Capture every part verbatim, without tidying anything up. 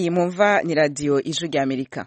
iyi mumva ni radiyo ijwi ry'Amerika.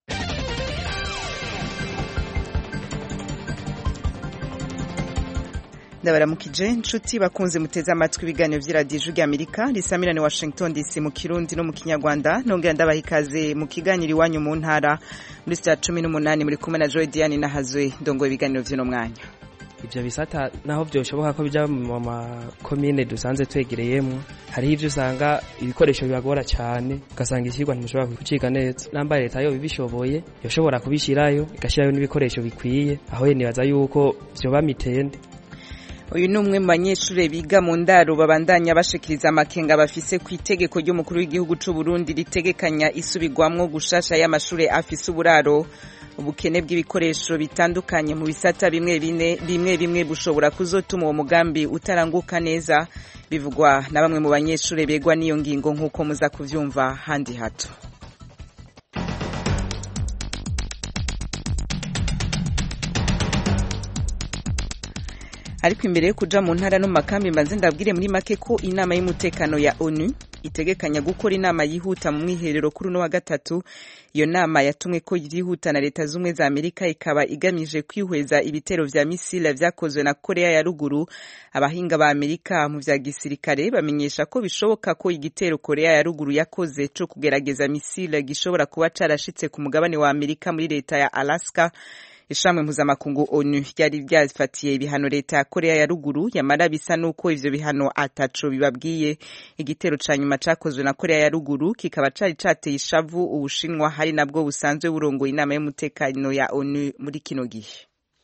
ndabaramukije inshuti bakunze muteze amatwi ibiganiro by'iradiyo ijwi ry'Amerika risamirane Washington D C mu Kirundi no mu Kinyarwanda. Nongera ndabaha ikaze mu kiganiro iwanyu mu ntara muri saa cumi n'umunani muri kumwe na Joy Diane Nahazwe ndongoye ibiganiro by'uno mwanya. Ivyo bisata naho byoshoboka ko bija mu makomine dusanze twegereyemo, hari ivyo usanga ibikoresho bibagora cyane, ugasanga ikigwa ntimushobora kuciga neza. Namba leta yo bibishoboye yoshobora kubishirayo igashirayo n'ibikoresho bikwiye, aho nibaza yuko vyoba mitende. Uyu ni umwe mu banyeshure biga mu ndaro babandanya bashikiriza amakenga bafise ku itegeko ry'umukuru w'igihugu c'u Burundi ritegekanya isubirwamwo gushasha y'amashure afise uburaro. Ubukene bw'ibikoresho bitandukanye mu bisata bimwe bine bimwe bimwe bushobora kuzotuma uwo mugambi utaranguka neza, bivugwa na bamwe mu banyeshure begwa n'iyo ngingo nk'uko muza kuvyumva handi hato. Ariko imbere yo kuja mu ntara no mu makambi mbanze ndabwire muri make ko inama y'umutekano ya ONU itegekanya gukora inama yihuta mu mwiherero kuri uno wa gatatu. Iyo nama yatumwe ko yihuta na leta z'umwe za Amerika, ikaba igamije kwihweza ibitero vya misile vyakozwe na Korea ya ruguru. Abahinga ba Amerika mu vya gisirikare bamenyesha ko bishoboka ko igitero Korea ya ruguru yakoze cyo kugerageza misile gishobora kuba carashitse ku mugabane wa Amerika muri leta ya Alaska. Ishamwe mpuzamakungu ONU ryari ryafatiye ibihano leta ya Korea ya ruguru, yamara bisa nuko ivyo bihano ataco bibabwiye. Igitero ca nyuma cakozwe na Korea ya ruguru kikaba cari cateye ishavu Ubushinwa, hari nabwo busanzwe burongoye inama y'umutekano ya ONU muri kino gihe.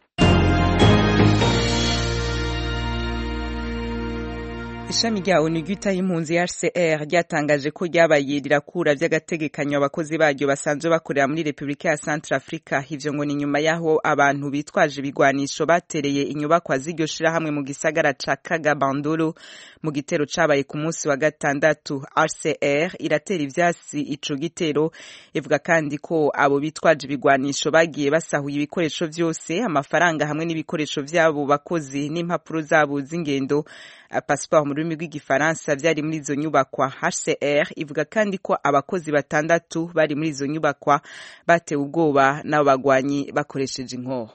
Ishami rya ONU ryitaho impunzi H C R ryatangaje ko ryabaye rirakura vy'agategekanyo abakozi baryo basanzwe bakorera muri Republika ya Central Africa. Ivyo ngo ni nyuma yaho abantu bitwaje ibigwanisho batereye inyubakwa z'iryo shirahamwe mu gisagara ca Kagabandolo mu gitero cabaye ku munsi wa gatandatu. H C R iratera ivyasi ico gitero, ivuga kandi ko abo bitwaje ibigwanisho bagiye basahuye ibikoresho vyose, amafaranga hamwe n'ibikoresho vyabo bakozi n'impapuro zabo z'ingendo, passport mu rurimi rw'igifaransa vyari muri izo nyubakwa. H C R ivuga kandi ko abakozi batandatu bari muri izo nyubakwa batewe ubwoba n'abo bagwanyi bakoresheje inkoho.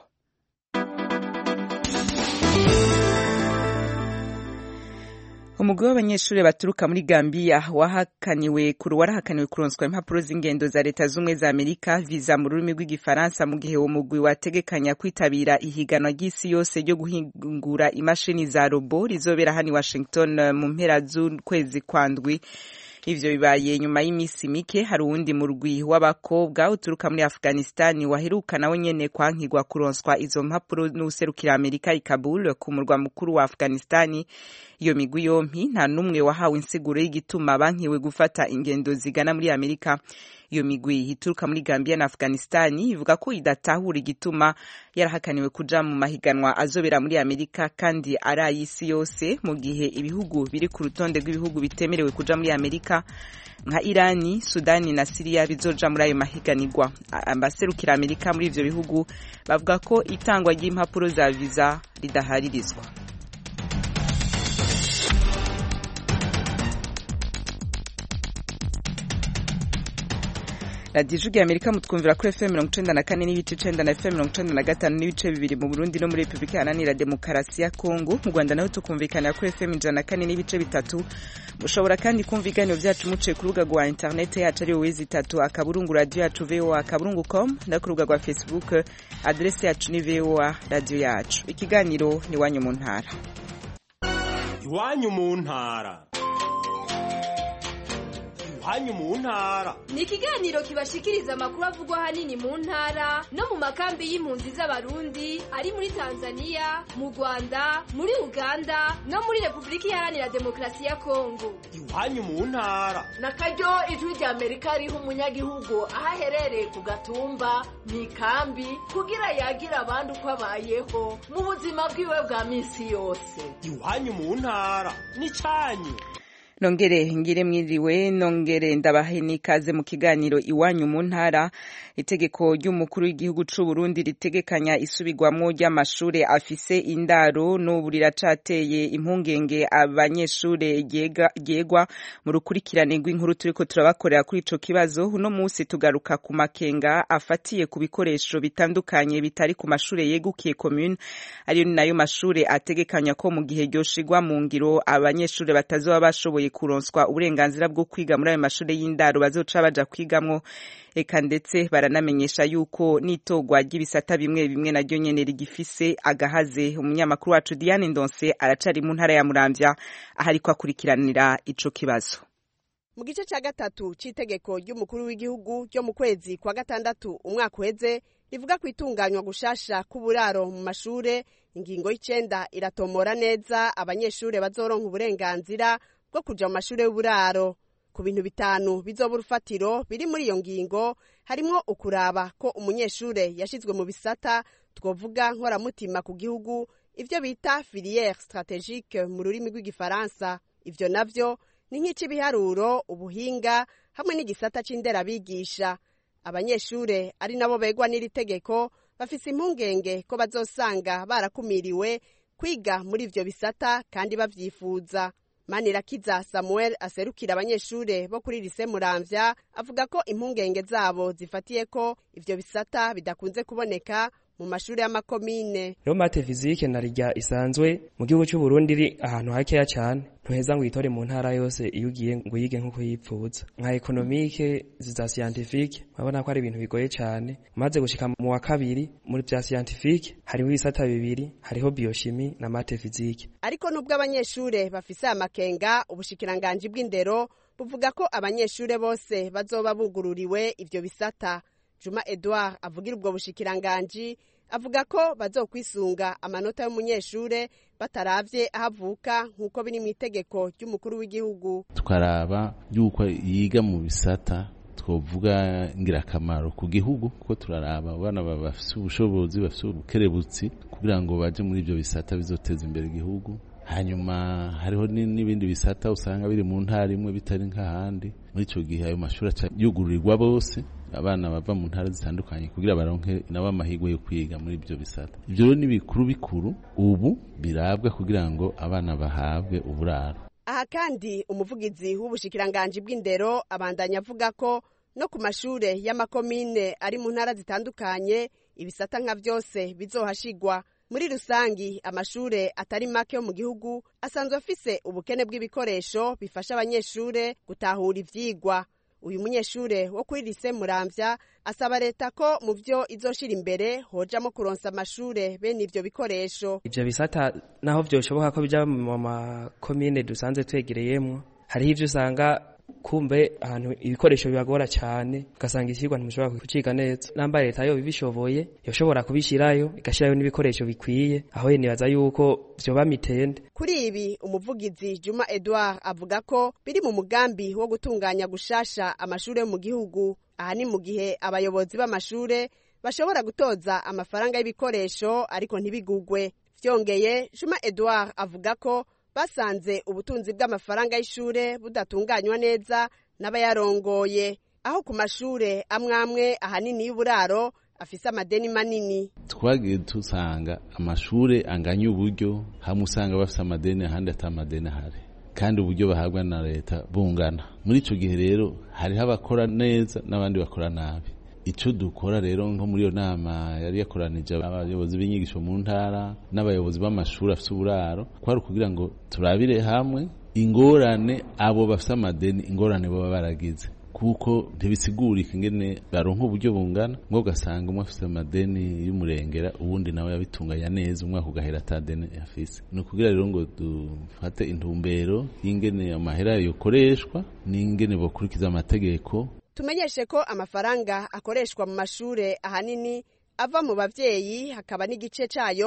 Umugwi w'abanyeshure baturuka muri Gambia wahakaniwe kuru warahakaniwe kuronswa impapuro z'ingendo za leta z'umwe za Amerika visa mu rurimi rw'igifaransa, mu gihe uwo mugwi wategekanya kwitabira ihiganwa ry'isi yose ryo guhingura imashini za robo rizobera hani Washington mu mpera z'ukwezi kwandwi. Ivyo bibaye nyuma y'imisi mike hari uwundi murwi w'abakobwa uturuka muri Afghanistan waheruka nawe nyene kwankigwa kuronswa izo mpapuro n'userukira Amerika i Kabul ku murwa mukuru wa Afghanistan. Iyo migwi yompi nta numwe wahawe insiguro y'igituma bankiwe gufata ingendo zigana muri Amerika. Iyo migwi ituruka muri Gambia na Afghanistan ivuga ko idatahura igituma yarahakaniwe kuja mu mahiganwa azobera muri Amerika kandi ari ay'isi yose, mu gihe ibihugu biri ku rutonde rw'ibihugu bitemerewe kuja muri Amerika nka Irani, Sudani na Syria bizoja muri ayo mahiganirwa. Ambaserukira Amerika muri ivyo bihugu bavuga ko itangwa ry'impapuro za visa ridaharirizwa. Radio Ijwi ry'Amerika mutwumvira kuri F M mirongo icenda na kane n'ibice icenda na F M mirongo icenda na gatanu n'ibice bibiri mu Burundi no muri Republika Iharanira Demokarasi ya Kongo. Mu Rwanda naho tukumvikana kuri F M ijana na kane n'ibice bitatu. Mushobora kandi kumva ibiganiro vyacu muciye ku rubuga rwa internet yacu ari wezi itatu akaburungu radio yacu V O A akaburungu com, no ku rubuga rwa Facebook adresse yacu ni V O A radio yacu. Ikiganiro ni Iwanyu mu ntara. Iwanyu mu ntara. Iwanyu mu ntara ni ikiganiro kibashikiriza amakuru avugwa hanini mu ntara no mu makambi y'impunzi z'abarundi ari muri Tanzania, mu Rwanda, muri Uganda no muri Republika Iharanira Demokarasi ya Kongo. Iwanyu mu ntara na karyo ijwi rya Amerika riho umunyagihugu ahaherereye ku gatumba mu ikambi kugira yagira abandi uko abayeho mu buzima bwiwe bwa minsi yose. Iwanyu mu ntara ni canyu. Nongere ngire mwiriwe nongere ndabahe ikaze mu kiganiro iwanyu mu ntara. Itegeko ry'umukuru w'igihugu c'u Burundi ritegekanya isubirwamwo ry'amashure afise indaro n'ubu riracateye impungenge abanyeshure ryegwa mu rukurikirane rw'inkuru turiko turabakorera kuri ico kibazo. Uno musi tugaruka ku makenga afatiye ku bikoresho bitandukanye bitari ku mashure yegukiye commune, ariyo nayo mashure ategekanya ko mu gihe ryoshigwa mu ngiro abanyeshure batazoba bashoboye kuronswa uburenganzira bwo kwiga muri ayo mashure y'indaro bazoca baja kwigamwo. Eka ndetse baranamenyesha yuko n'itogwa ry'ibisata bimwe bimwe naryo nyene rigifise agahaze. Umunyamakuru wacu Diane Ndonse aracari mu ntara ya Muramvya ahariko akurikiranira ico kibazo. Mu gice ca gatatu c'itegeko ry'umukuru w'igihugu ryo mu kwezi kwa gatandatu umwaka uheze rivuga ku itunganywa gushasha k'uburaro mu mashure, ingingo y'icenda iratomora neza abanyeshure bazoronka uburenganzira bwo kuja mu mashure y'uburaro. Ku bintu bitanu bizoba urufatiro biri muri iyo ngingo harimwo ukuraba ko umunyeshure yashizwe mu bisata twovuga nkoramutima ku gihugu, ivyo bita filière stratégique mu rurimi rw'igifaransa. Ivyo navyo ni nk'icibiharuro, ubuhinga hamwe n'igisata c'inderabigisha. Abanyeshure ari nabo begwa n'iri tegeko bafise impungenge ko bazosanga barakumiriwe kwiga muri ivyo bisata kandi bavyifuza. Manirakiza Samuel aserukira abanyeshure bo kuri lycée Muramvya avuga ko impungenge zabo zifatiye ko ivyo bisata bidakunze kuboneka mu mashure y'amakomine. Rero mate physique narirya isanzwe mu gihugu cy'u Burundi ri ahantu hakeya cyane, ntuheza ngo yitore mu ntara yose iyo ugiye ngo yige nkuko yipfuza. Nka economique ziza scientifique babona ko ari ibintu bigoye cyane. Maze gushika mu wa kabiri muri bya scientifique hariho ibisata bibiri, hariho biochimie na mate physique. Ariko nubwo abanyeshure bafise amakenga, ubushikiranganje bw'indero buvuga ko abanyeshure bose bazoba bugururiwe ivyo bisata. Juma Edouard avugira ubwo bushikiranganje avuga ko bazokwisunga amanota y'umunyeshure bataravye ahavuka nkuko biri mu itegeko ry'umukuru w'igihugu. Tukaraba yuko yiga mu bisata twovuga ngirakamaro ku gihugu, kuko turaraba abana bafise ubushobozi bafise ubukerebutsi kugira ngo baje muri ivyo bisata bizoteza imbere igihugu. Hanyuma hariho n'ibindi bisata usanga biri mu ntara imwe bitari nk'ahandi. Muri ico gihe ayo mashuri yugururirwa bose abana bava mu ntara zitandukanye kugira baronke nabo amahirwe yo kwiga muri ibyo bisata. Ivyo rero ni bikuru bikuru ubu birabwa kugira ngo abana bahabwe uburaro. Aha kandi umuvugizi w'ubushikiranganje bw'indero abandanya avuga ko no ku mashure y'amakomine ari mu ntara zitandukanye ibisata nka vyose bizohashigwa. Muri rusangi amashure atari make yo mu gihugu asanzwe afise ubukene bw'ibikoresho bifasha abanyeshure gutahura ivyigwa. Uyu munyeshure wo kuri lycée Muramvya asaba leta ko mu vyo izoshira imbere hojamo kuronsa amashure bene ivyo bikoresho. Ivyo bisata naho vyoshoboka ko bija mu makomine dusanze twegereyemwo, hariho ivyo usanga kumbe ahantu ibikoresho bibagora cyane, ugasanga ikigwa ntimushobora kuciga neza. Namba leta yo bibishoboye yoshobora kubishirayo igashirayo n'ibikoresho bikwiye, aho nibaza yuko vyoba mitende. Kuri ibi umuvugizi Juma Edouard avuga ko biri mu mugambi wo gutunganya gushasha amashure mu gihugu. Aha ni mu gihe abayobozi b'amashure bashobora gutoza amafaranga y'ibikoresho ariko ntibigugwe. Vyongeye Juma Edouard avuga ko basanze ubutunzi bw'amafaranga y'ishure budatunganywa neza n'abayarongoye, aho ku mashure amwe amwe ahanini y'uburaro afise amadeni manini. Twagiye tusanga amashure anganya uburyo, hamwe usanga bafise amadeni ahandi atamadeni ahari, kandi uburyo bahabwa na leta bungana. Muri ico gihe rero hariho abakora neza n'abandi bakora nabi. Ico dukora rero nko muri iyo nama yari yakoranije abayobozi b'inyigisho mu ntara n'abayobozi b'amashuri afite uburaro, kwari kugira ngo turabire hamwe ingorane abo bafite amadeni ingorane baba baragize, kuko ntibisigurika ingene baronka uburyo bungana ngo ugasanga umwe afite amadeni y'umurengera uwundi nawe yabitunganya neza umwaka ugahera atadeni afise. Ni ukugira rero ngo dufate intumbero y'ingene amahera yokoreshwa n'ingene bokurikiza amategeko. Tumenyeshe ko amafaranga akoreshwa mu mashure ahanini ava mu bavyeyi, hakaba n'igice cayo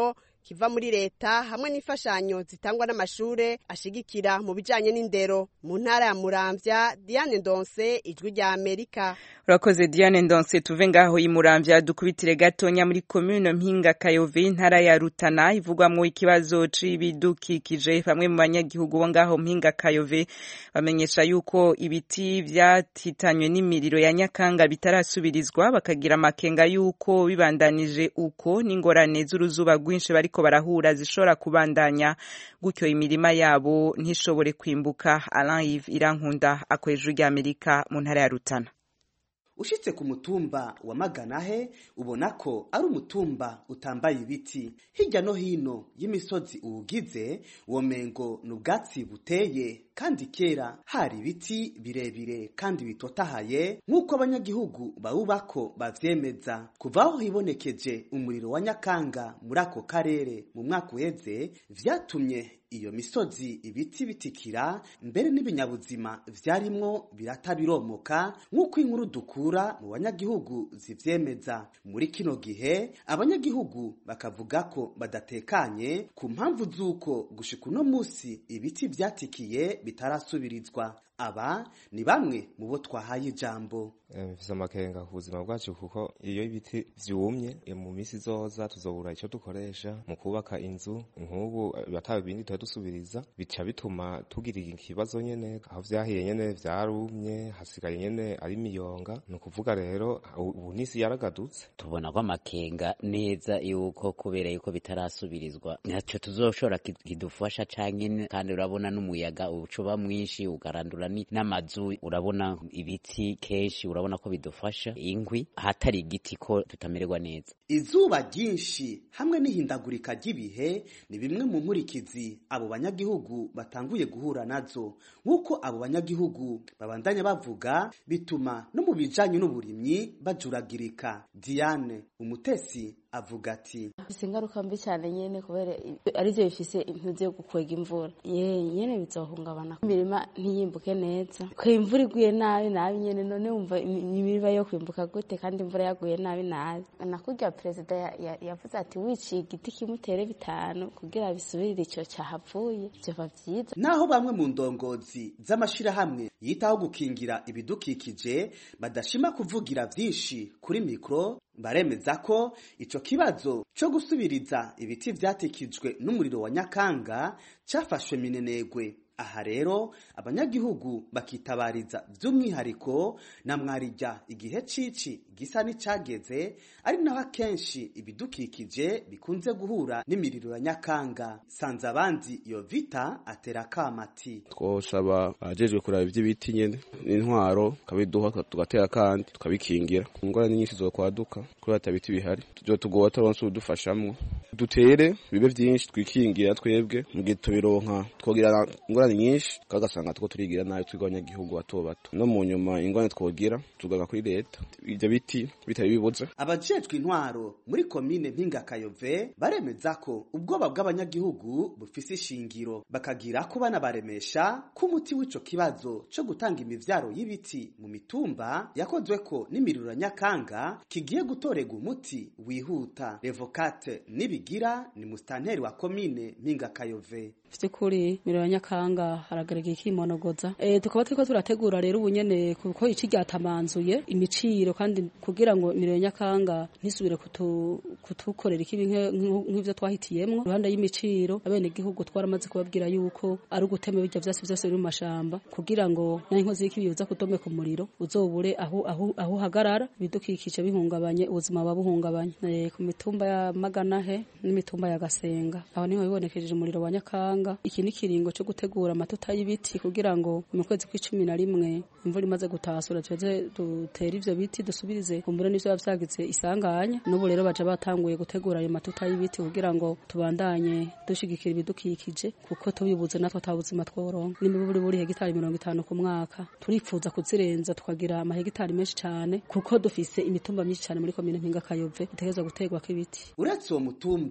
kiva muri leta hamwe n'imfashanyo zitangwa n'amashure ashigikira mu bijanye n'indero. Mu ntara ya Muramvya, Diane Ndonse, Ijwi rya Amerika. Urakoze Diane Ndonse. Tuve ngaho i Muramvya dukubitire gatonya muri commune Mpinga Kayove, intara ya Rutana, ivugwamwo ikibazo c'ibidukikije. Bamwe mu banyagihugu bo ngaho Mpinga Kayove bamenyesha yuko ibiti vyatitanywe n'imiriro ya Nyakanga bitarasubirizwa, bakagira amakenga yuko bibandanije uko n'ingorane z'uruzuba rwinshi bariko barahura zishobora kubandanya, gutyo imirima yabo ntishobore kwimbuka. Alain Yves Irankunda akweje rya Amerika mu ntara ya Rutana. Ushitse ku mutumba wa Maganahe ubona ko ari umutumba utambaye ibiti. Hirya no hino y'imisozi uwugize womengo n'ubwatsi buteye, kandi kera hari ibiti birebire kandi bitotahaye nk'uko abanyagihugu bawubako bavyemeza. Kuvaho hibonekeje umuriro wa Nyakanga muri ako karere mu mwaka uheze, vyatumye iyo misozi ibiti bitikira, mbere n'ibinyabuzima vyarimwo biratabiromoka nk'uko inkuru dukura mu banyagihugu zivyemeza. Muri kino gihe abanyagihugu bakavuga ko badatekanye ku mpamvu z'uko gushika uno musi ibiti vyatikiye bitarasubirizwa. Aba ni bamwe mu bo twahaye ijambo. Mfise amakenga ku buzima bwacu kuko iyo ibiti vyumye mu misi zoza tuzobura ico dukoresha mu kubaka inzu. Nk'ubu batawe ibindi tuba dusubiriza, bica bituma tugira ikibazo nyene. Aho vyahiye nyene vyarumye, hasigaye nyene ari miyonga. Ni ukuvuga rero ubu n'isi yaragadutse. Tubona ko amakenga neza yuko kubera yuko bitarasubirizwa ntaco tuzoshobora kidufasha canke, kandi urabona n'umuyaga ucuba mwinshi ugarandura n'amazu. Urabona ibiti kenshi urabona ko bidufasha, inkwi hatari igiti ko tutamererwa neza. Izuba ryinshi hamwe n'ihindagurika ry'ibihe ni bimwe mu nkurikizi abo banyagihugu batanguye guhura nazo. Nk'uko abo banyagihugu babandanya bavuga, bituma no mu bijanye n'uburimyi bajuragirika. Diane Umutesi avuga ati bifise ingaruka mbi cyane nyene kubera arivyo bifise impuzu yo gukwega imvura. Ye nyene bizohungabana, imirima ntiyimbuke neza, ko imvura iguye nabi nabi nyene. None umva imirima yo kwimbuka gute kandi imvura yaguye nabi nabi? Nakurya perezida yavuze ati wiciye igiti kimutere bitanu kugira bisubirire ico cyahavuye, vyoba vyiza. Naho bamwe mu ndongozi z'amashirahamwe yitaho gukingira ibidukikije badashima kuvugira vyinshi kuri mikro, baremeza ko ico kibazo cyo gusubiriza ibiti vyatikijwe n'umuriro wa Nyakanga cyafashwe minenegwe. Aha rero abanyagihugu bakitabariza by'umwihariko na mwarijya igihe cici gisa n'icageze, ari naho akenshi ibidukikije bikunze guhura n'imiriro ya Nyakanga. Sanza abandi iyo vita atera kamati. Twoshaba ajejwe kuraba ivy'ibiti nyene n'intwaro kabiduha tugatera kandi tukabikingira. Ingorane nyinshi zo kwaduka kuri atabiti bihari, tujye tugoba turonse udufashamwe dutere bibe vyinshi twikingira twebwe mu gihe tubironka twogira ingorane nyinshi kagasanga two turigira nayo twiganya gihugu bato bato. No mu nyuma ingorane twogira tugaga kuri leta ivyo biti bitari bibuze. Abajejwe intwaro muri komine Mpinga Kayove baremeza ko ubwoba bw'abanyagihugu bufise ishingiro, bakagira ko bana baremesha ku muti w'ico kibazo cyo gutanga imivyaro y'ibiti mu mitumba yakozwe ko n'imiriro ya Nyakanga kigiye gutorega umuti wihuta. Revocate Nibigira ni mustanteri wa komine Mpinga Kayove. Vyukuri miriro ya Nyakanga haragarega ikimonogoza. Eh tukaba turiko turategura rero ubunyene kuko iki ryatamanzuye imiciro, kandi kugira ngo miriro ya Nyakanga ntisubire kutu kutukorera ikibi nk'ivyo twahitiyemwo ruhanda y'imiciro. Abene gihugu twaramaze kubabwira yuko ari ugutema bijya vyose vyose biri mu mashamba kugira ngo n'inkozi y'ikibi yoza kutome ku muriro uzobure aho aho aho hagarara, bidukikije bihungabanye ubuzima babuhungabanye. Eh ku mitumba ya Maganahe n'imitumba ya Gasenga aho niho bibonekeje umuriro wa Nyakanga. Iki ni kiringo cyo gutegura amatuta y'ibiti kugira ngo mu kwezi kw'icumi na rimwe imvura imaze gutasura tweze dutera ivyo biti dusubirize kumbura n'ivyo bavyagize isanganya. N'ubu rero baje batanguye gutegura ayo matuta y'ibiti kugira ngo tubandanye dushigikira ibidukikije, kuko tubibuze natwe atabuzima tworonka. Nimba buri buri hegitari mirongo itanu ku mwaka turipfuza kuzirenza tukagira amahegitari menshi cyane, kuko dufise imitumba myinshi cyane muri komine Mpinga Kayove itegerezwa gutegwa k'ibiti. Uretse uwo mutumba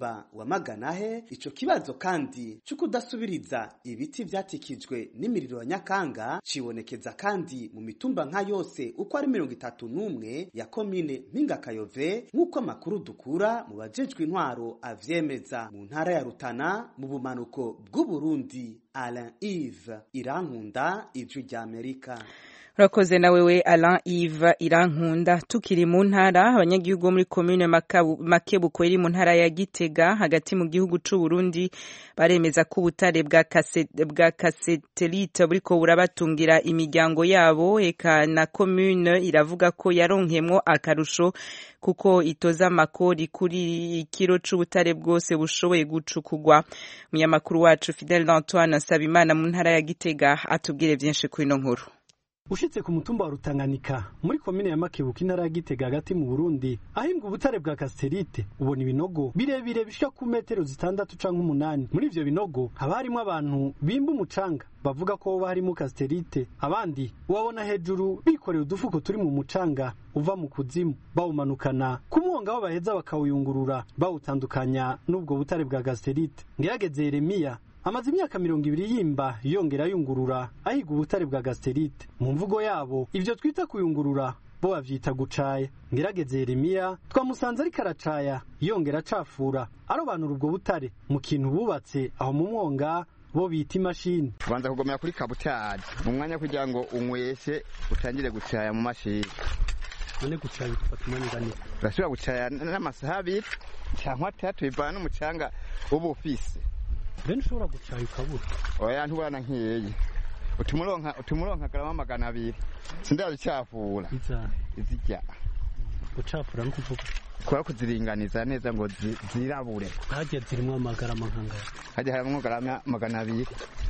mutumba wa Maganahe ico kibazo kandi cyo kudasubiriza ibiti vyatikijwe n'imiriro ya Nyakanga cibonekeza kandi mu mitumba nka yose uko ari mirongo itatu n'umwe ya komine Mpingakayove nk'uko amakuru dukura mu bajejwe intwaro avyemeza. Mu ntara ya Rutana mu bumanuko bw'u Burundi, Alain Yves Irankunda, Ijwi rya Amerika. Urakoze na wewe Alain Yves Irankunda. Tukiri mu ntara, abanyagihugu muri commune Makebuko iri mu ntara ya Gitega hagati mu gihugu c'u Burundi baremeza ko ubutare bwa kasete bwa kasetelite buriko burabatungira imiryango yabo, eka na commune iravuga ko yaronkemwo akarusho kuko itoza makori kuri ikiro c'ubutare bwose bushoboye gucukugwa. Munyamakuru wacu Fidel Antoine Sabimana mu ntara ya Gitega atubwire byinshi kuri ino nkuru. Ushitse ku mutumba wa Rutanganika muri komine ya Makebuko intara ya Gitega hagati mu Burundi, ahimbwa ubutare bwa kasterite ubona ibinogo birebire bishika ku metero zitandatu canke umunani. Muri ivyo binogo haba harimo abantu bimba umucanga bavuga ko hoba harimo kasterite, abandi ubabona hejuru bikoreye udufuko turi mu mucanga uva mu kuzimu bawumanukana ku mwonga aho baheza bakawuyungurura bawutandukanya n'ubwo butare bwa kasterite. Ngirageze Yeremiya amaze imyaka mirongo ibiri yimba yongera yungurura ahiga ubutare bwa gasterite. Mu mvugo yabo ivyo twita kuyungurura bo bavyita gucaya. Ngirageze Yeremiya twamusanze ari karacaya yongera acafura arobanura ubwo butare mu kintu bubatse aho mu mwonga bo bita imashini. Banza kugomera kuri kabutaje mu mwanya kugira ngo unyweshe utangire gucaya mu mashini. None gucaya bitufata umwanya ngani? Urashobora gucaya n'amasaha abiri cyangwa atatu bivana n'umucanga uba ufise. Bene ushobora gucaya ukabura? Oya ntubana nkiyeye. Utumuronka utumuronka garama magana abiri. Sindazi cyafura. Iza izijya. Gucafura n'ukuvuga. Kora kuziringaniza neza ngo zirabure. Haje zirimo amagara mankanga. Haje harimo garama magana abiri.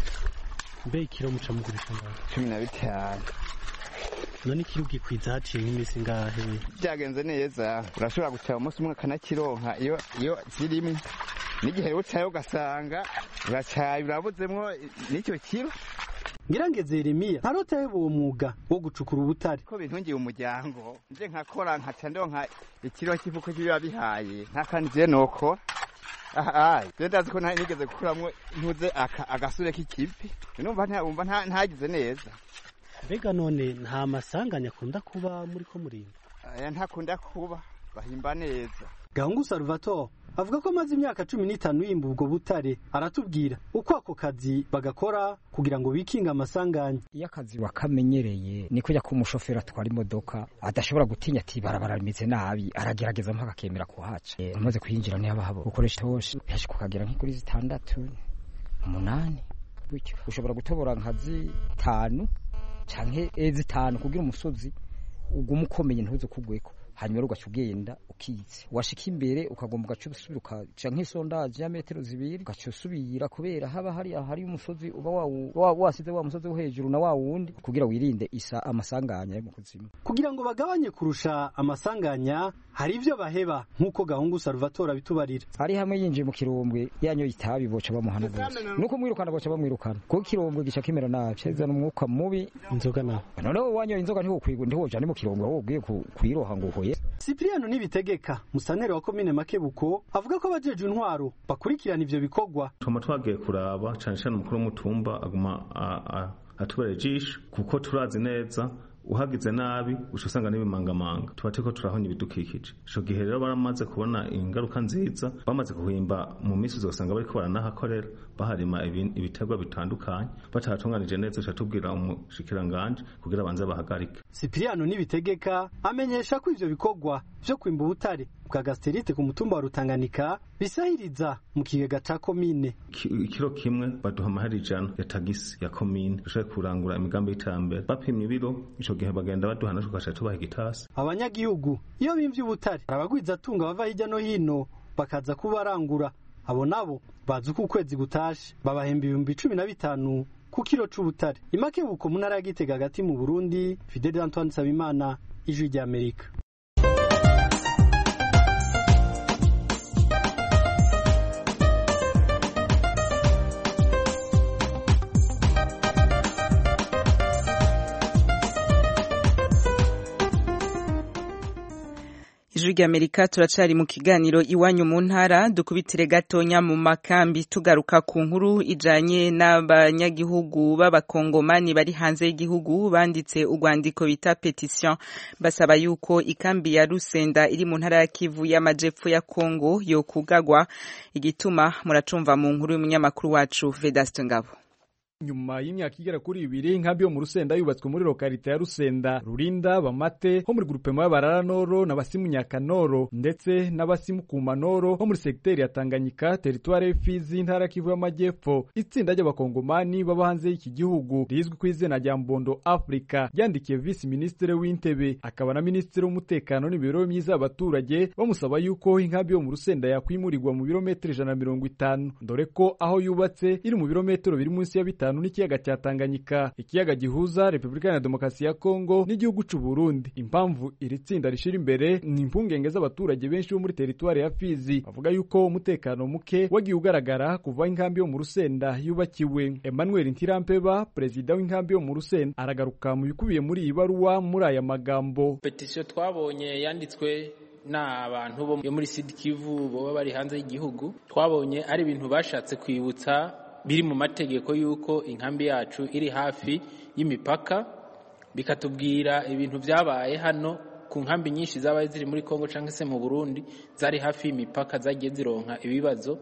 Mbe ikiro muca mugurisha ngaho? cumi na bitanu. None ikiro gikwiza haciye nk'imisi ngahe? Byagenze neza. Urashobora gucaya umunsi umwe kanakironka iyo iyo zirimo. Nigihe ucaye ugasanga uracaye urabuzemwo n'icyo kiro. Ngirangeze Yeremiya ntarotaye uwo mwuga wo gucukura ubutare ko bintungiye umuryango nje nkakora nkaca ndonka ikiro kivuko kibiba bihaye ntakandi je nokora. Aha ndazi ko nigeze gukuramwo ntuze agasure k'ikipi numva nta umva ntagize neza. Mbega none nta masanganya akunda kuba muri ko murimba? Aya ntakunda kuba bahimba neza. Gahungu Salvatore avuga ko amaze imyaka cumi n'itanu yimba ubwo butare. Aratubwira uko ako kazi bagakora kugira ngo bikinga amasanganya. Iyo akazi wakamenyereye niko ya kumushofera atwara imodoka adashobora gutinya ati barabara rimeze nabi, aragerageza mpaka akemera kuhaca. E, umaze kuyinjira ni haba habo ukoresha toshi yaje kukagera nk'ikuri zitandatu umunani gutyo ushobora gutobora nkazi tanu canke zitanu kugira umusozi uguma ukomeye ntuze kugweko. Hanyuma rugaca ugenda ukitse washika imbere ukagomba gacu usubiruka canke sondaje ya metero zibiri gacu usubira kubera haba hari hari umusozi uba wa wasize wa musozi wo hejuru na wa wundi kugira wirinde isa amasanganya mu kuzimu. Kugira ngo bagabanye kurusha amasanganya hari ivyo baheba nkuko Gahungu Salvatore abitubarira. Hari hamwe yinjiye mu kirombwe yanyo itabi boca bamuhana bose nuko mwirukana boca bamwirukana kuko kirombwe gica kimera nabi cezana umwuka mubi inzoga na none wanyo inzoga ntiho kwigwa ndiho jane mu kirombwe aho ubwiye kuyiroha ngo hoye. Cypriano Nibitegeka musantere wa komine Makebuko avuga ko abajeje intwaro bakurikirana ivyo bikogwa. Tuma twagiye kuraba cyane cyane umukuru w'umutumba aguma atubere jisho kuko turazi neza uhagize nabi ushusanga n'ibimangamanga tubate ko turahonya ibidukikije. Ico gihe rero baramaze kubona ingaruka nziza bamaze kuhimba mu misi uzosanga bariko baranahakorera baharima ibiterwa bitandukanye batatunganije neza cyatubwira umushikiranganje kugira banze bahagarike. Cypriano Nibitegeka amenyesha ko ivyo bikogwa byo kwimba ubutare bwa gasterite ku mutumba wa Rutanganika bisahiriza mu kigega ca komine. Ikiro kimwe baduha amahari ijana ya tagisi ya komine ushaka kurangura imigambi y'iterambere bapimye ibiro ico gihe bagenda baduhana tugaca tubaha igitasi. Abanyagihugu iyo bimvye ubutare abagwiza tunga bava hirya no hino bakaza kubarangura abo nabo bazi uko ukwezi gutashe babahemba ibihumbi cumi na bitanu ku kiro c'ubutare. Imakebuko mu ntara ya Gitega hagati mu Burundi. Fidel Antoine Sabimana, Ijwi rya Amerika. Ijwi ijwi ry'Amerika turacari mu kiganiro iwanyu mu ntara dukubitire gatonya mu makambi tugaruka ku nkuru ijanye n'abanyagihugu b'abakongomani bari hanze y'igihugu banditse urwandiko bita petition basaba yuko ikambi ya Rusenda iri mu ntara ya Kivu y'amajepfo ya Kongo yo kugagwa igituma muracumva mu nkuru y'umunyamakuru wacu Vedaste Ngabo. Nyuma y'imyaka igera kuri ibiri inkambi yo mu Rusenda yubatswe muri lokalite ya Rusenda Rurinda Bamate ho muri groupement y'Abarara Noro n'abasimu Nyakanoro ndetse n'abasimu Kumanoro ho muri secteur ya Tanganyika territoire y'Ifizi intara Kivu y'amajepfo. Itsinda ry'abakongomani baba hanze y'iki gihugu rizwi ku izina rya Mbondo Africa yandikiye vice ministre w'intebe akaba na ministre w'umutekano n'ibiro myiza abaturage bamusaba yuko inkambi yo mu Rusenda yakwimurirwa mu birometero ijana na mirongo itanu dore ko aho yubatse iri mu birometero biri munsi ya bitanu n'ikiyaga cya Tanganyika ikiyaga gihuza Republika ya Demokarasi ya Kongo n'igihugu cy'u Burundi. Impamvu iri tsinda rishira imbere ni impungenge z'abaturage benshi bo muri territoire ya Fizi bavuga yuko umutekano muke wagiye ugaragara kuva inkambi yo mu Rusenda yubakiwe. Emmanuel Ntirampeba president w'inkambi yo mu Rusenda aragaruka mu bikubiye muri iyi baruwa muri aya magambo. Petition twabonye yanditswe n'abantu bo muri Sud Kivu bo bari hanze y'igihugu twabonye ari ibintu bashatse kwibutsa biri mu mategeko yuko inkambi yacu iri hafi y'imipaka bikatubwira ibintu byabaye hano ku nkambi nyinshi zabaye ziri muri Kongo canke se mu Burundi zari hafi y'imipaka zagiye zironka ibibazo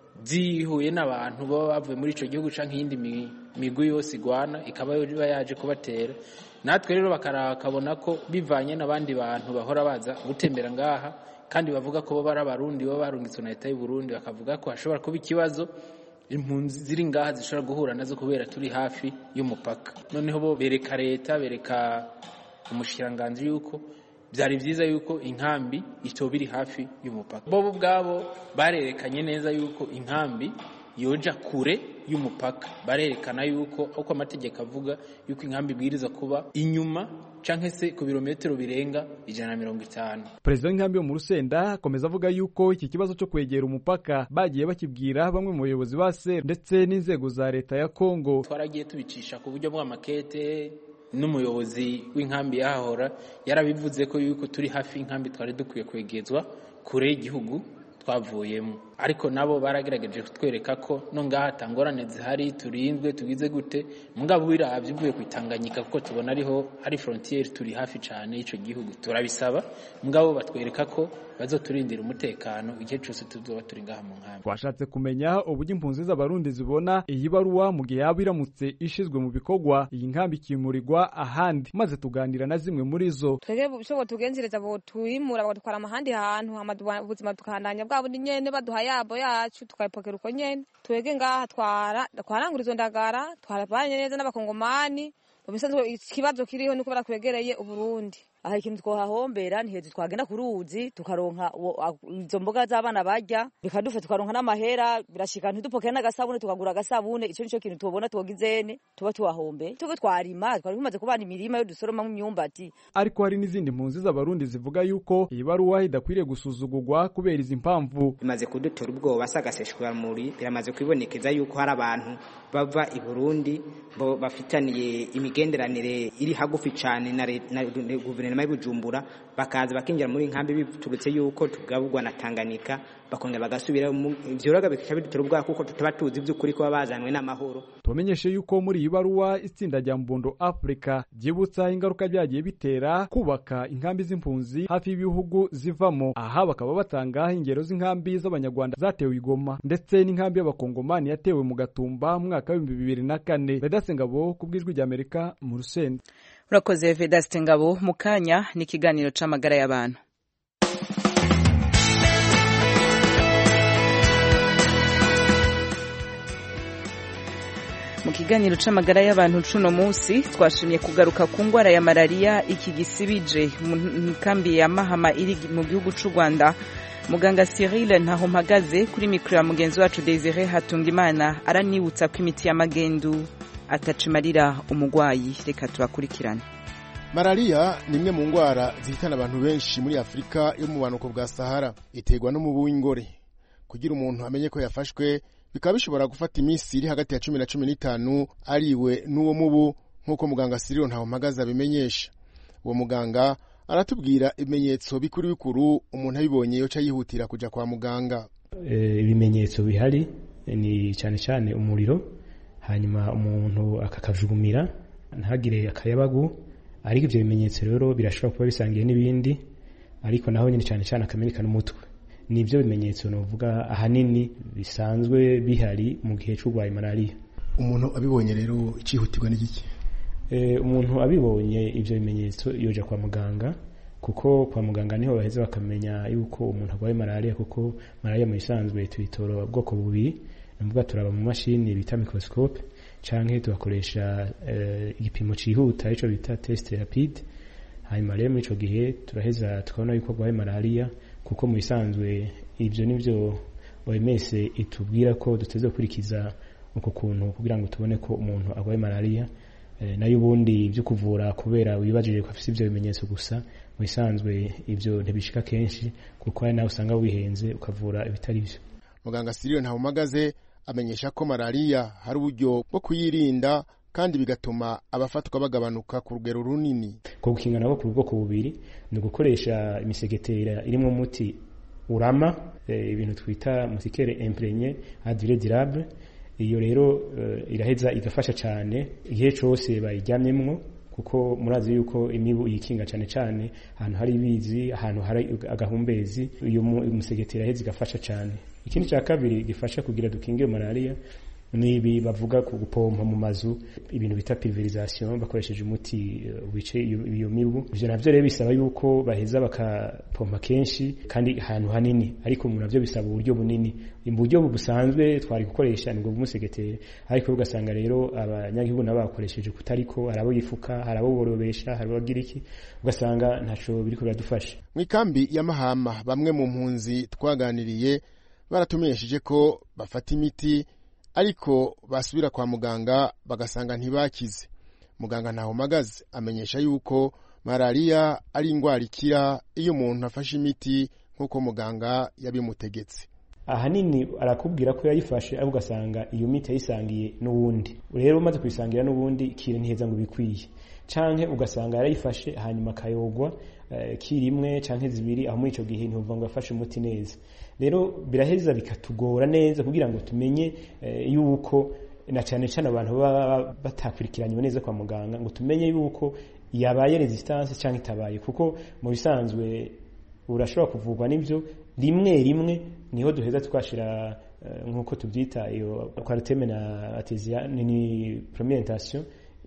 zihuye n'abantu baba bavuye muri ico gihugu canke yindi migwi yose igwana ikaba yaje kubatera. Natwe rero bakarakabona ko bivanye n'abandi bantu bahora baza gutembera ngaha kandi bavuga ko bo bari abarundi baba barungitswe na leta y'u Burundi bakavuga ko hashobora kuba ikibazo impunzi ziri ngaha zishobora guhura nazo kubera turi hafi y'umupaka. Noneho bo bereka leta bereka umushikiranganji yuko byari byiza yuko inkambi itobiri hafi y'umupaka. Bo ubwabo barerekanye neza yuko inkambi yoja kure y'umupaka barerekana yuko uko amategeko avuga yuko inkambi bwiriza kuba inyuma canke se ku birometero birenga ijana na mirongo itanu. President w'inkambi yo mu Rusenda akomeza avuga yuko iki kibazo cyo kwegera umupaka bagiye bakibwira bamwe mu bayobozi ba S E R ndetse n'inzego za leta ya Kongo. Twaragiye tubicisha ku buryo bw'amakete n'umuyobozi w'inkambi yahora yarabivuze ko yuko turi hafi inkambi twari dukwiye kwegezwa kure y'igihugu twavuyemo, ariko nabo baragerageje kutwereka ko no ngaha tangorane zihari turindwe tugize gute mugabo wiravye uvuye kwitanganyika kuko tubona ariho hari frontier turi hafi cyane ico gihugu turabisaba mugabo batwereka ko bazoturindira umutekano igihe cyose tuzoba turi ngaha mu nkambi. Twashatse kumenya uburyo impunzi z'abarundi zibona iyi baruwa mu gihe yaba iramutse ishizwe mu bikorwa iyi nkambi kimurirwa ahandi maze tuganira na zimwe muri zo. Twege byo tugenzereza bo tuyimura batwara amahandi hantu ubuzima tukandanya bwabo nyene baduha yabo yacu tukayipokera uko nyene twege ngaha twara twarangurizo ndagara twarabanye neza n'abakongomani mu bisanzwe ikibazo kiriho nuko barakwegereye uburundi. Aha ikintu twohahombera ntiheze twagenda ku ruzi tukaronka izo mboga z'abana barya bikadufa tukaronka n'amahera birashika ntidupokera n'agasabune tukagura agasabune ico nico kintu tubona twogizene tuba twahombe tuba twarima twari bimaze kubana imirima yo dusoroma mu myumbati. Ariko hari n'izindi mpunzi z'abarundi zivuga yuko iyi baruwa idakwiriye gusuzugurwa kubera izi mpamvu. Bimaze kudutora ubwoba sagaseshwa muri biramaze kwibonekeza yuko hari abantu bava i Burundi bo bafitaniye imigenderanire iri hagufi cyane na guverinoma y'Ubujumbura bakaza bakinjira muri nkambi biturutse yuko tugabugwa na Tanganyika bakongera bagasubira ivyo raga bikabidutora ubwa kuko tutaba tuzi by'ukuri ko babazanwe n'amahoro. Tumenyeshe yuko muri iyi baruwa itsinda rya Mbondo Africa ryibutsa ingaruka byagiye bitera kubaka inkambi z'impunzi hafi y'ibihugu zivamo. Aha bakaba batanga ingero z'inkambi z'abanyarwanda zatewe igoma ndetse n'inkambi y'abakongomani yatewe mu Gatumba mu mwaka wa bibiri na kane. Vedaste Ngabo kubwijwi rya Amerika mu Rusenda. Urakoze Vedaste Ngabo. Mukanya ni kiganiro c'amagara y'abantu. Mu kiganiro c'amagara y'abantu cuno munsi twashimye kugaruka ku ngwara ya malaria iki gisibije mu kambi ya Mahama iri mu gihugu c'u Rwanda. Muganga Cyril Ntahompagaze kuri mikro ya mugenzi wacu Desire Hatungimana aranibutsa ko imiti ya magendu atacimarira umugwayi. Reka tubakurikirane. Malaria ni imwe mu ngwara zihitana abantu benshi muri Afrika yo mu bumanuko bwa Sahara. Iterwa n'umubu w'ingore. Kugira umuntu amenye ko yafashwe bikaba bishobora gufata iminsi iri hagati ya cumi na cumi n'itanu ariwe n'uwo mubu nk'uko muganga Cyril Ntahompagaze abimenyesha. Uwo muganga aratubwira ibimenyetso bikuru bikuru umuntu abibonye yoca yihutira kuja kwa muganga. Ibimenyetso bihari ni cyane cyane umuriro, hanyuma umuntu akakajugumira ntagire akayabagu, ariko ivyo bimenyetso rero birashobora kuba bisangiye n'ibindi, ariko naho nyine cyane cyane akameneka n'umutwe. Nivyo bimenyetso novuga ahanini bisanzwe bihari mu gihe c'urwaye malaria. Umuntu abibonye rero icihutirwa n'igiki? Eh, umuntu abibonye ivyo bimenyetso yoja kwa muganga, kuko kwa muganga niho baheze bakamenya yuko umuntu arwaye malaria, kuko malaria mu isanzwe tuyitora ubwoko bubiri, nuvuga turaba mu mashini bita microscope canke tugakoresha uh, igipimo cihuta ico bita test rapide. Hanyuma rero muri ico gihe turaheza tukabona yuko arwaye malaria, kuko mu isanzwe ivyo nivyo O M S itubwira ko duteze gukurikiza uko kuntu kugira ngo tubone ko umuntu arwaye malaria. E, nayo ubundi byo kuvura kubera wibajije ko afite ivyo bimenyetso gusa, mu isanzwe ivyo ntibishika kenshi, kuko ari nawe usanga wihenze ukavura ibitari byo. Muganga Cyril Ntawumagaze amenyesha ko malaria hari uburyo bwo kuyirinda kandi bigatuma abafatwa bagabanuka ku rugero runini. Ko gukinga nabo ku bwoko bubiri ni gukoresha imisegetera irimo umuti urama, e, ibintu twita musikere imprégné à durée durable. Iyo rero uh, iraheza igafasha cyane igihe cyose bayiryamyemwo, kuko murazi yuko imibu yikinga cyane cyane ahantu hari ibizi, ahantu hari agahumbezi, iyo umusegetera heza igafasha cyane. Ikindi cya kabiri gifasha kugira dukinge malaria nibi bavuga ku gupompa mu mazu, ibintu bita pulverisation bakoresheje umuti wice iyo mibu. Ivyo navyo rero bisaba yuko baheza bakapompa kenshi kandi ahantu hanini, ariko mu navyo bisaba uburyo bunini. Imburyo busanzwe twari gukoresha ngo bumusegetere, ariko ugasanga rero abanyagihugu nabo bakoresheje kutariko, harabo yifuka, harabo borobesha, harabo bagiriki, ugasanga ntaco biriko biradufasha. Mwikambi ya Mahama bamwe mu mpunzi twaganiriye baratumenyesheje ko bafata imiti ariko basubira kwa muganga bagasanga ntibakize. Muganga Ntawumagaze amenyesha yuko malaria ari indwara ikira iyo umuntu afashe imiti nk'uko muganga yabimutegetse. Ahanini arakubwira ko yayifashe ariko ugasanga iyo miti yayisangiye n'uwundi, rero umaze kuyisangira n'uwundi kire ntiheza ngo bikwiye, canke ugasanga yarayifashe hanyuma kayogwa uh, kirimwe canke zibiri, aho muri ico gihe ntuvuga ngo afashe umuti neza. Rero biraheza bikatugora neza kugira ngo tumenye uh, yuko na cyane cyane abantu baba batakurikiranywe neza kwa muganga, ngo tumenye yuko yabaye resistance canke itabaye, kuko mu bisanzwe urashobora kuvugwa n'ivyo rimwe rimwe niho duheza twashira uh, nkuko tubyita iyo quarantaine na atesia ni premientation,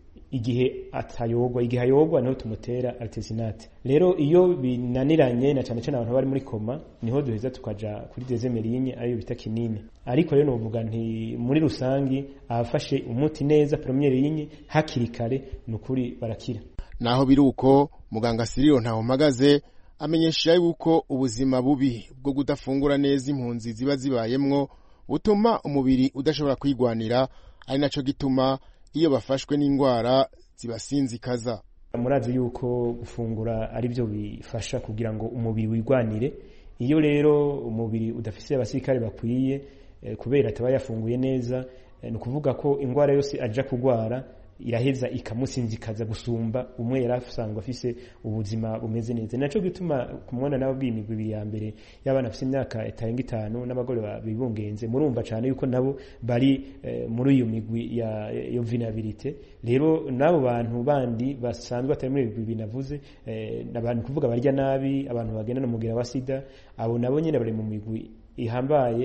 igihe atayogwa igihe ayogwa niho tumutera artesinate. Rero iyo binaniranye na cyane cyane abantu bari muri koma niho duheza tukaja kuri deuxième ligne ayo bita kinini. Ariko rero novuga nti muri rusangi abafashe umuti neza première ligne hakiri kare nukuri barakira. Naho biruko muganga Cyril Ntawumagaze amenyesha yuko ubuzima bubi bwo kudafungura neza impunzi ziba zibayemwo butuma umubiri udashobora kwigwanira, ari naco gituma iyo bafashwe n'indwara zibasinzikaza. Murazi yuko gufungura ari byo bifasha kugira ngo umubiri wigwanire. Iyo rero umubiri udafise abasirikare bakwiye eh, kubera ataba yafunguye neza, eh, no kuvuga ko indwara yose aja kugwara iraheza ikamusinzikaza gusumba umwe yarafusanga afise ubuzima bumeze neza. Naco gituma kumubona nabo bw'imigwi ibiri ya mbere y'abana afise imyaka itarenga itanu n'abagore bibungenze, murumva cyane yuko nabo bari eh, muri iyo migwi ya yo vulnerabilité. Rero nabo bantu bandi basanzwe atari muri ibigwi binavuze, eh, nabantu kuvuga barya nabi, abantu bagenda no mugira wa sida, abo nabo nyene bari mu migwi ihambaye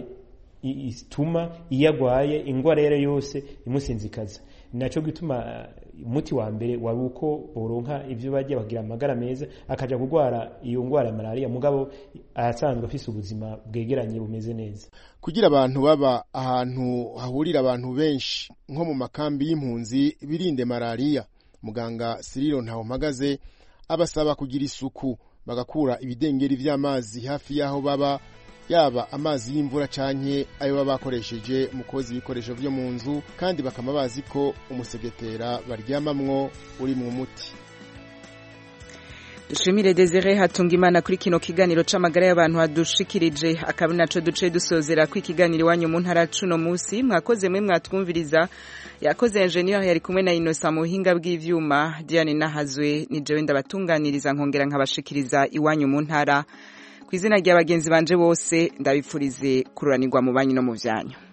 ituma iyagwaye ingwara yere yose imusinzikaza. Naco gituma umuti wa mbere wari uko boronka ivyo bajya bagira amagara meza, akaja kugwara iyo ngwara ya malaria mugabo asanzwe afise ubuzima bwegeranye bumeze neza. Kugira abantu baba ahantu hahurira abantu benshi nko mu makambi y'impunzi birinde malaria, muganga Cyril Ntawumagaze abasaba kugira isuku, bagakura ibidengeri vy'amazi hafi yaho baba, yaba amazi y'imvura canke ayo baba bakoresheje mu koza ibikoresho vyo mu nzu, kandi bakama bazi ko umusegetera baryamamwo uri mu muti. Dushimire Desire Hatungimana kuri kino kiganiro c'amagara y'abantu hadushikirije akaba naco duce dusozera ku ikiganiro iwanyu mu ntara cuno musi mwakoze mwe mwatwumviriza yakoze engineer yari kumwe na Innocent Muhinga bw'ivyuma Diane Nahazwe ni jewe ndabatunganiriza nkongera nkabashikiriza iwanyu mu ntara kw'izina ry'abagenzi banje bose ndabipfurize kururanirwa mu banyu no mu vyanyu.